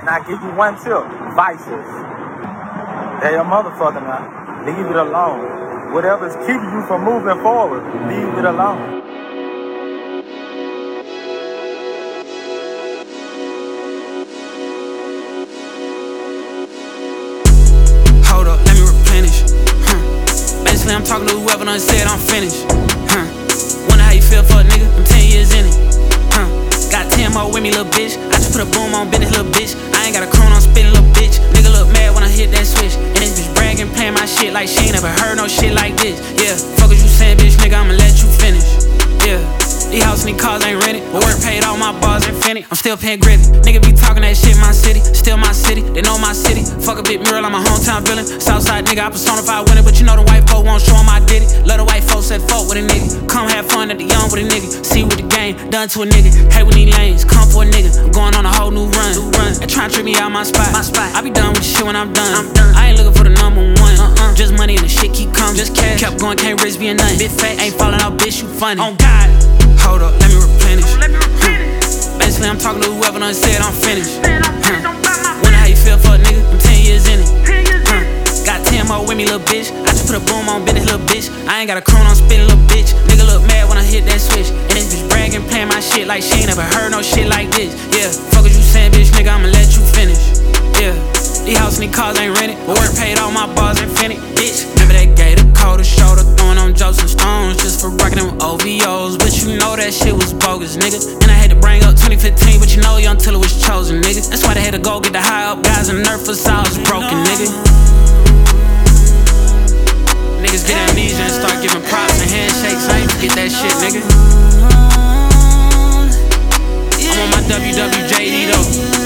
Now I give you one tip. Vices. They a motherfucker now. Leave it alone. Whatever's keeping you from moving forward, leave it alone. Hold up, let me replenish. Basically, I'm talking to whoever done said I'm finished. Wonder how you feel for a nigga, I'm 10 years in it. Got 10 more with me, little bitch. I just put a boom on business, little bitch. I ain't got a crown on spinning, little bitch. Nigga look mad when I hit that switch. And this bitch bragging, playing my shit like she ain't never heard no shit like this. Yeah, fuck what you saying, bitch, nigga, I'ma let you finish. Yeah, these houses and these cars ain't rented, but work paid all my bars infinite. I'm still paying gritty. Nigga be talking that shit, my city, still my city. They know my city. Fuck a big mural, I'm a hometown villain. Southside nigga, I personify winning, but you know the white folk won't show 'em I did it. Love the white folks said fuck with a nigga. Come have fun at the young with a nigga. See what the game done to a nigga. Hey, we need lanes, come for a nigga. I'm going on a whole new run. They tryna trip me out my spot. I be done with the shit when I'm done. I ain't looking for the number one. Just money and the shit keep coming. Just cash. Kept going, can't risk being nothing. Big fat, ain't falling out, bitch, you funny. On God. Hold up, let me replenish. Basically, I'm talking to whoever done said I'm finished. Wonder how you feel for a nigga, I'm 10 years in it. Got 10 more with me, little bitch. I just put a boom on business, little bitch. I ain't got a crown on spinning, little bitch. Nigga look mad when I hit that switch. And this bitch bragging, playing my shit like she ain't never heard no shit like this. Yeah, fuck what you saying, bitch, nigga, I'ma let you finish. Yeah, these houses and these cars ain't rented, but work paid all my bars infinite. Bitch, remember that gator, cold shoulder, throwing on jokes and stones just for rocking them OVOs. But you know that shit was bogus, nigga. And I had to bring up 2015, but you know Young Tiller was chosen, nigga. That's why they had to go get the high up guys and nerf us all was broken, nigga. Niggas get amnesia and start giving props and handshakes. I ain't forget that shit, nigga. I'm on my WWJD though.